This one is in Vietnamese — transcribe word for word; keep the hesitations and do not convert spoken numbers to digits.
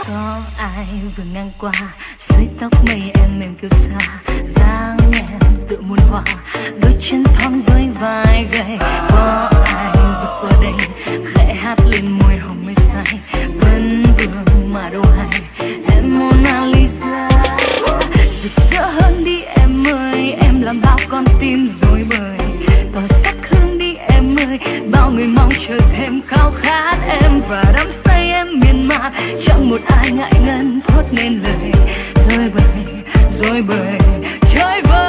Có ai vừa ngang qua dưới tóc mây em mềm kiêu sa, dáng em tự muôn hoa, đôi chân thon với vai gầy. Có ai vượt qua đây khẽ hát lên môi hồng mây say, vẫn vương mà đâu hay em Mona Lisa. Rực rỡ hơn đi em ơi, em làm bao con tim rối bời. Tỏ sắc hương đi em ơi, bao người mong chờ thêm khao khát em. Và đắm say em miên man, chẳng một ai ngại ngần thốt nên lời. Rồi bời, rồi bời, trôi bời.